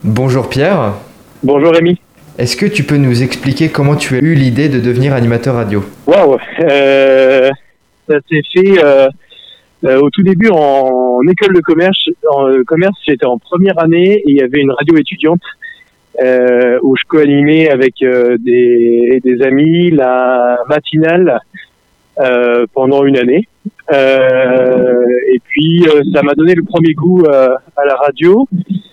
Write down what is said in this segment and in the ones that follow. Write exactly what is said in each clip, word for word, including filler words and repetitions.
Bonjour Pierre. Bonjour Rémi. Est-ce que tu peux nous expliquer comment tu as eu l'idée de devenir animateur radio ? Waouh, euh, ça s'est fait euh, euh, au tout début en, en école de commerce. En euh, commerce, j'étais en première année et il y avait une radio étudiante euh, où je co-animais avec euh, des, des amis la matinale euh, pendant une année. Euh, et puis euh, ça m'a donné le premier goût euh, à la radio.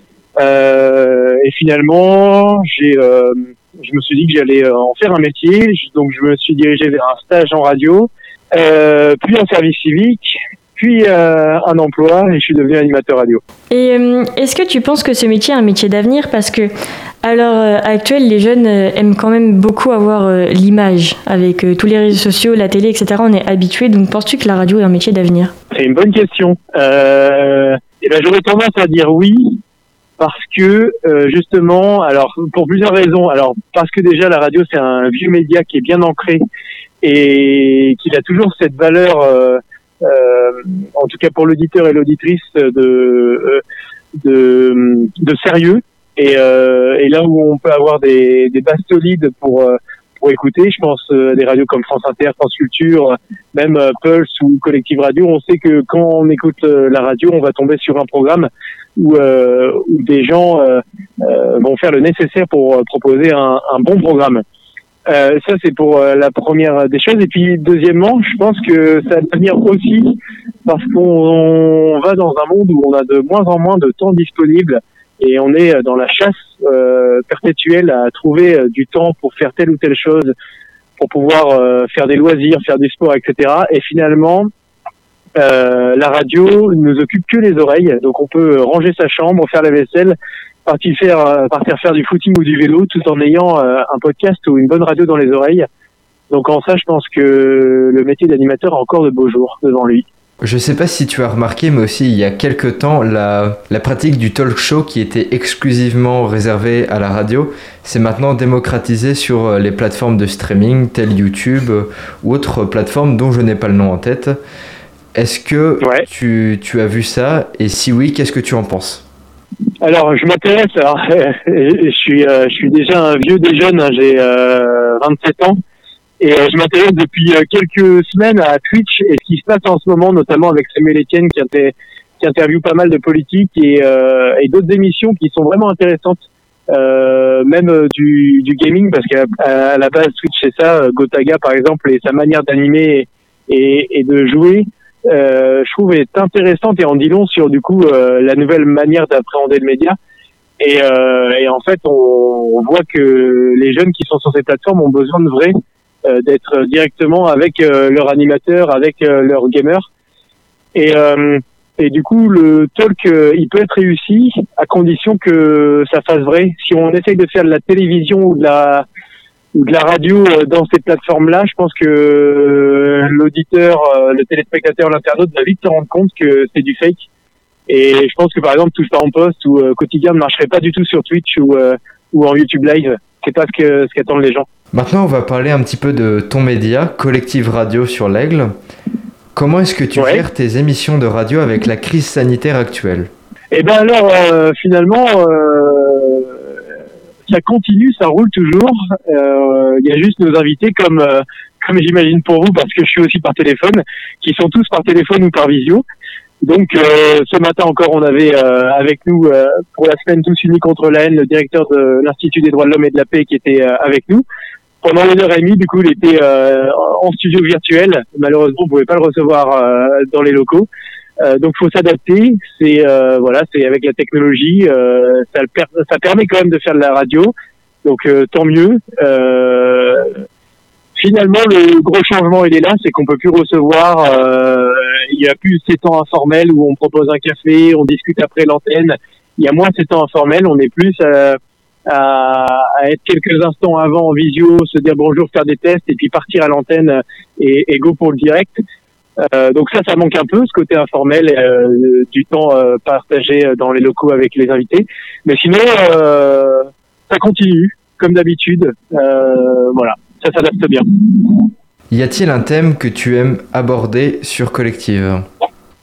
Euh, et finalement, j'ai, euh, je me suis dit que j'allais en faire un métier, donc je me suis dirigé vers un stage en radio, euh, puis un service civique, puis euh, un emploi, et je suis devenu animateur radio. Et euh, est-ce que tu penses que ce métier est un métier d'avenir ? Parce que à l'heure actuelle, les jeunes aiment quand même beaucoup avoir euh, l'image, avec euh, tous les réseaux sociaux, la télé, et cetera. On est habitué, donc penses-tu que la radio est un métier d'avenir ? C'est une bonne question. Euh, et ben, j'aurais tendance à dire oui. Parce que euh, justement, alors pour plusieurs raisons. Alors parce que déjà la radio c'est un vieux média qui est bien ancré et qu'il a toujours cette valeur, euh, euh, en tout cas pour l'auditeur et l'auditrice, de de, de sérieux. Et, euh, et là où on peut avoir des, des bases solides pour euh, pour écouter, je pense à des radios comme France Inter, France Culture, même euh, Pulse ou Collective Radio, on sait que quand on écoute euh, la radio, on va tomber sur un programme où, euh, où des gens euh, euh, vont faire le nécessaire pour euh, proposer un, un bon programme. Euh, ça, c'est pour euh, la première des choses. Et puis, deuxièmement, je pense que ça va venir aussi parce qu'on on va dans un monde où on a de moins en moins de temps disponible et on est dans la chasse euh, perpétuelle à trouver euh, du temps pour faire telle ou telle chose, pour pouvoir euh, faire des loisirs, faire du sport, et cetera. Et finalement, Euh, la radio nous occupe que les oreilles, donc on peut ranger sa chambre, faire la vaisselle, partir faire, euh, partir faire du footing ou du vélo, tout en ayant euh, un podcast ou une bonne radio dans les oreilles. Donc en ça, je pense que le métier d'animateur a encore de beaux jours devant lui. Je sais pas si tu as remarqué, mais aussi il y a quelques temps, la, la pratique du talk show qui était exclusivement réservée à la radio, c'est maintenant démocratisé sur les plateformes de streaming, telles YouTube ou autres plateformes dont je n'ai pas le nom en tête. Est-ce que ouais. tu, tu as vu ça ? Et si oui, qu'est-ce que tu en penses ? Alors, je m'intéresse. Alors, je suis, euh, je suis déjà un vieux des jeunes. Hein, j'ai euh, vingt-sept ans et euh, je m'intéresse depuis euh, quelques semaines à Twitch et ce qui se passe en ce moment, notamment avec Samuel Etienne qui, inter- qui interviewe pas mal de politiques et, euh, et d'autres émissions qui sont vraiment intéressantes. Euh, même euh, du, du gaming, parce qu'à à la base Twitch c'est ça. Gotaga par exemple et sa manière d'animer et, et de jouer. Euh, je trouve est intéressante et en dit long sur du coup euh, la nouvelle manière d'appréhender le média et, euh, et en fait on, on voit que les jeunes qui sont sur ces plateformes ont besoin de vrai euh, d'être directement avec euh, leur animateur, avec euh, leur gamer et, euh, et du coup le talk euh, il peut être réussi à condition que ça fasse vrai. Si on essaye de faire de la télévision ou de la ou de la radio dans ces plateformes-là, je pense que l'auditeur, le téléspectateur, l'internaute va vite se rendre compte que c'est du fake. Et je pense que par exemple, Touche pas en poste ou Quotidien ne marcherait pas du tout sur Twitch ou, ou en YouTube Live. C'est pas ce que ce qu'attendent les gens. Maintenant, on va parler un petit peu de ton média, Collective Radio sur l'Aigle. Comment est-ce que tu ouais. gères tes émissions de radio avec la crise sanitaire actuelle ? Eh ben alors, euh, finalement... Euh ça continue, ça roule toujours. Il euh, y a juste nos invités, comme euh, comme j'imagine pour vous, parce que je suis aussi par téléphone, qui sont tous par téléphone ou par visio. Donc euh, ce matin encore, on avait euh, avec nous euh, pour la semaine Tous Unis contre la haine, le directeur de l'Institut des droits de l'homme et de la paix qui était euh, avec nous. Pendant une heure et demie, du coup, il était euh, en studio virtuel. Malheureusement, on pouvait pas le recevoir euh, dans les locaux. Euh, donc faut s'adapter, c'est euh, voilà, c'est avec la technologie, euh, ça, le per- ça permet quand même de faire de la radio, donc euh, tant mieux. Euh, finalement, le gros changement il est là, c'est qu'on peut plus recevoir, euh, il y a plus ces temps informels où on propose un café, on discute après l'antenne. Il y a moins ces temps informels, on est plus à, à, à être quelques instants avant en visio, se dire bonjour, faire des tests et puis partir à l'antenne et, et go pour le direct. Euh, donc ça, ça manque un peu, ce côté informel, euh, du temps euh, partagé dans les locaux avec les invités. Mais sinon, euh, ça continue, comme d'habitude. Euh, voilà, ça s'adapte bien. Y a-t-il un thème que tu aimes aborder sur Collective ?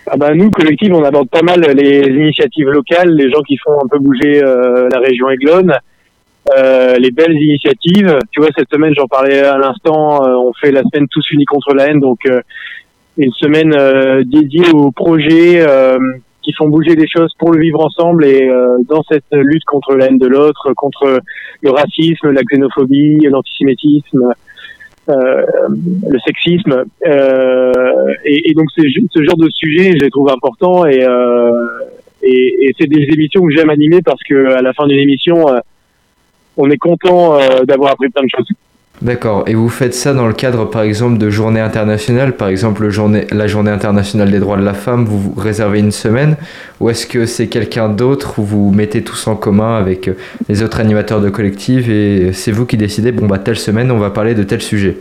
Ah bah nous, collectif, on aborde pas mal les initiatives locales, les gens qui font un peu bouger euh, la région Aiglone, euh, les belles initiatives. Tu vois, cette semaine, j'en parlais à l'instant, euh, on fait la semaine Tous Unis contre la haine, donc euh, une semaine euh, dédiée aux projets euh, qui font bouger les choses pour le vivre ensemble et euh, dans cette lutte contre la haine de l'autre, contre le racisme, la xénophobie, l'antisémitisme, euh, le sexisme. Euh, et, et donc c'est, ce genre de sujet, je les trouve importants et, euh, et, et c'est des émissions que j'aime animer parce que à la fin d'une émission, euh, on est content euh, d'avoir appris plein de choses. D'accord. Et vous faites ça dans le cadre, par exemple, de journées internationales, par exemple le journée, la journée internationale des droits de la femme, vous, vous réservez une semaine, ou est-ce que c'est quelqu'un d'autre où vous mettez tous en commun avec les autres animateurs de collectif et c'est vous qui décidez, bon bah telle semaine on va parler de tel sujet?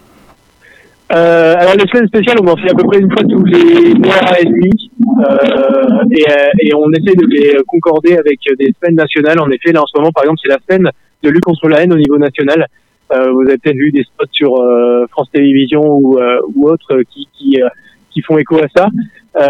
Euh, alors les semaines spéciales, on en fait à peu près une fois tous les mois et demi, euh, et, et on essaie de les concorder avec des semaines nationales. En effet, là en ce moment, par exemple, c'est la semaine de lutte contre la haine au niveau national. Euh, vous avez peut-être vu des spots sur euh, France Télévisions ou, euh, ou autres qui, qui, euh, qui font écho à ça.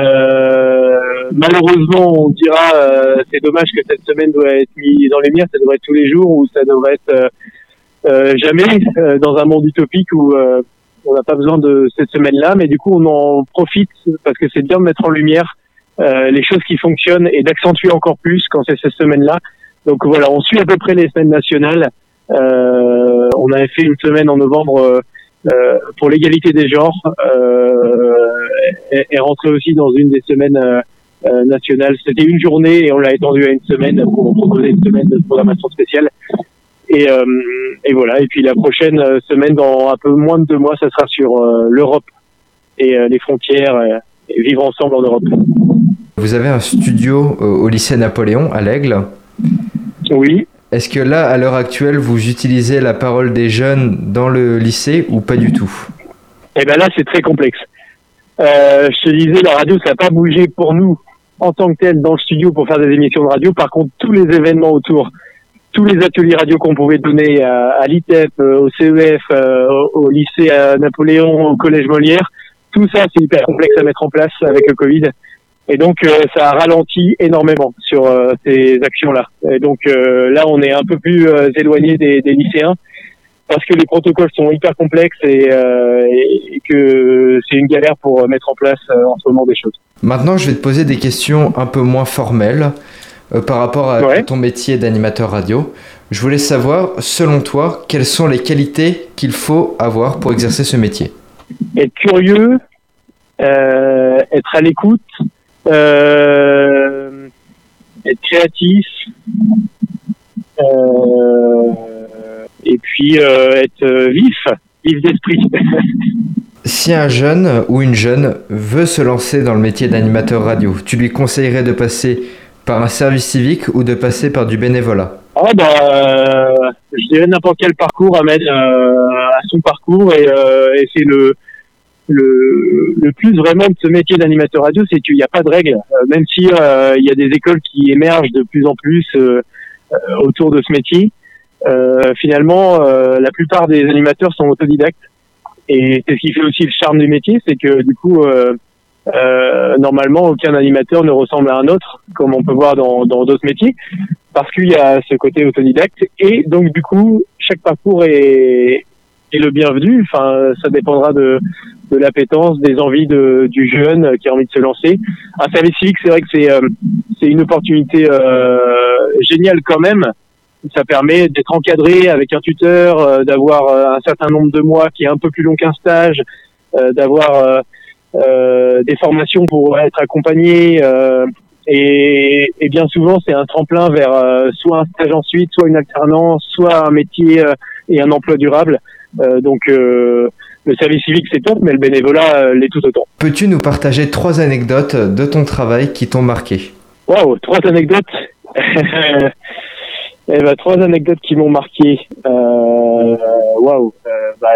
Euh, malheureusement, on dira euh, c'est dommage que cette semaine doit être mise dans les lumière, ça devrait être tous les jours ou ça devrait être euh, euh, jamais euh, dans un monde utopique où euh, on n'a pas besoin de cette semaine-là, mais du coup on en profite parce que c'est bien de mettre en lumière euh, les choses qui fonctionnent et d'accentuer encore plus quand c'est cette semaine-là. Donc voilà, on suit à peu près les semaines nationales. Euh, on avait fait une semaine en novembre euh, pour l'égalité des genres euh, et, et rentré aussi dans une des semaines euh, euh, nationales. C'était une journée et on l'a étendu à une semaine pour proposer une semaine de programmation spéciale. Et, euh, et voilà. Et puis la prochaine semaine, dans un peu moins de deux mois, ça sera sur euh, l'Europe et euh, les frontières et, et vivre ensemble en Europe. Vous avez un studio au lycée Napoléon à l'Aigle. Oui. Est-ce que là, à l'heure actuelle, vous utilisez la parole des jeunes dans le lycée ou pas du tout? Eh ben là, c'est très complexe. Euh, je te disais, la radio, ça n'a pas bougé pour nous en tant que tel dans le studio pour faire des émissions de radio. Par contre, tous les événements autour, tous les ateliers radio qu'on pouvait donner à, à l'I T E P, au C E F, euh, au lycée à Napoléon, au collège Molière, tout ça, c'est hyper complexe à mettre en place avec le Covid. Et donc, euh, ça a ralenti énormément sur euh, ces actions-là. Et donc, euh, là, on est un peu plus euh, éloigné des, des lycéens parce que les protocoles sont hyper complexes et, euh, et que c'est une galère pour mettre en place euh, en ce moment des choses. Maintenant, je vais te poser des questions un peu moins formelles euh, par rapport à ouais. ton métier d'animateur radio. Je voulais savoir, selon toi, quelles sont les qualités qu'il faut avoir pour exercer ce métier? Être curieux, euh, être à l'écoute, Euh, être créatif euh, et puis euh, être vif, vif d'esprit. Si un jeune ou une jeune veut se lancer dans le métier d'animateur radio, tu lui conseillerais de passer par un service civique ou de passer par du bénévolat? Ah bah, euh, je dirais n'importe quel parcours amène euh, à son parcours et, euh, et c'est le Le, le plus vraiment de ce métier d'animateur radio, c'est qu'il n'y a pas de règles. Euh, même si euh, il y a des écoles qui émergent de plus en plus euh, euh, autour de ce métier, euh, finalement, euh, la plupart des animateurs sont autodidactes. Et c'est ce qui fait aussi le charme du métier, c'est que du coup, euh, euh, normalement, aucun animateur ne ressemble à un autre, comme on peut voir dans dans d'autres métiers, parce qu'il y a ce côté autodidacte. Et donc, du coup, chaque parcours est est le bienvenu. Enfin, ça dépendra de de l'appétence, des envies de, du jeune qui a envie de se lancer. Un service civique, c'est vrai que c'est euh, c'est une opportunité euh, géniale quand même. Ça permet d'être encadré avec un tuteur, euh, d'avoir euh, un certain nombre de mois qui est un peu plus long qu'un stage, euh, d'avoir euh, euh, des formations pour être accompagné. Euh, et, et bien souvent, c'est un tremplin vers euh, soit un stage ensuite, soit une alternance, soit un métier euh, et un emploi durable. Euh, donc euh, le service civique c'est top, mais le bénévolat euh, l'est tout autant. Peux-tu nous partager trois anecdotes de ton travail qui t'ont marqué? Waouh, trois anecdotes. Eh ben, trois anecdotes qui m'ont marqué. Euh, waouh. Euh, bah,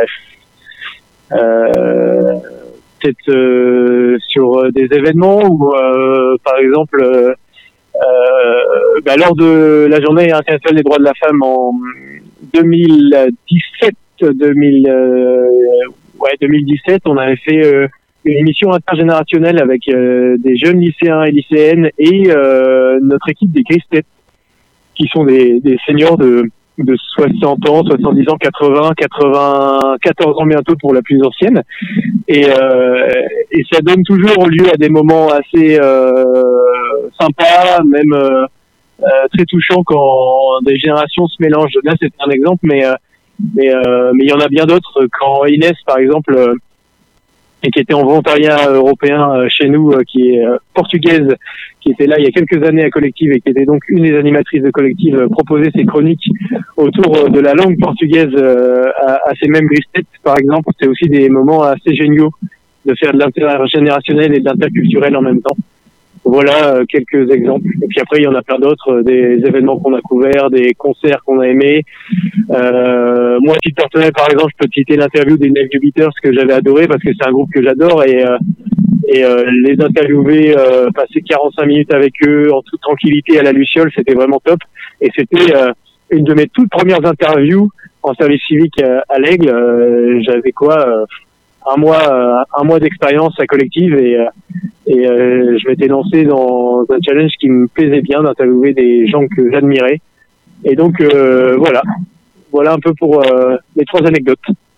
euh, peut-être euh, sur des événements où, euh, par exemple, euh, bah, lors de la Journée internationale des droits de la femme en deux mille dix-sept, deux mille, euh, ouais, deux mille dix-sept, on avait fait euh, une émission intergénérationnelle avec euh, des jeunes lycéens et lycéennes et euh, notre équipe des Gristettes, qui sont des, des seniors de, de soixante ans, soixante-dix ans, quatre-vingts, quatre-vingt-quatorze ans bientôt pour la plus ancienne. Et, euh, et ça donne toujours lieu à des moments assez euh, sympas, même euh, euh, très touchants quand des générations se mélangent. Là, c'est un exemple, mais euh, mais euh, mais il y en a bien d'autres. Quand Inès, par exemple, euh, et qui était en volontariat européen euh, chez nous, euh, qui est euh, portugaise, qui était là il y a quelques années à Collective et qui était donc une des animatrices de Collective, euh, proposait ses chroniques autour euh, de la langue portugaise euh, à, à ces mêmes Gristettes, par exemple. C'est aussi des moments assez géniaux de faire de l'intergénérationnel et de l'interculturel en même temps. Voilà euh, quelques exemples. Et puis après, il y en a plein d'autres, euh, des événements qu'on a couverts, des concerts qu'on a aimés. Euh, moi, à titre personnel, par exemple, je peux te citer l'interview des Neve Beaters que j'avais adoré parce que c'est un groupe que j'adore et, euh, et euh, les interviewer, euh, passer quarante-cinq minutes avec eux en toute tranquillité à la Luciole, c'était vraiment top. Et c'était euh, une de mes toutes premières interviews en service civique à, à l'Aigle. Euh, j'avais quoi euh, un mois euh, un mois d'expérience à Collective et euh, et euh, je m'étais lancé dans un challenge qui me plaisait bien, d'interviewer des gens que j'admirais. Et donc euh, voilà voilà un peu pour euh, les trois anecdotes.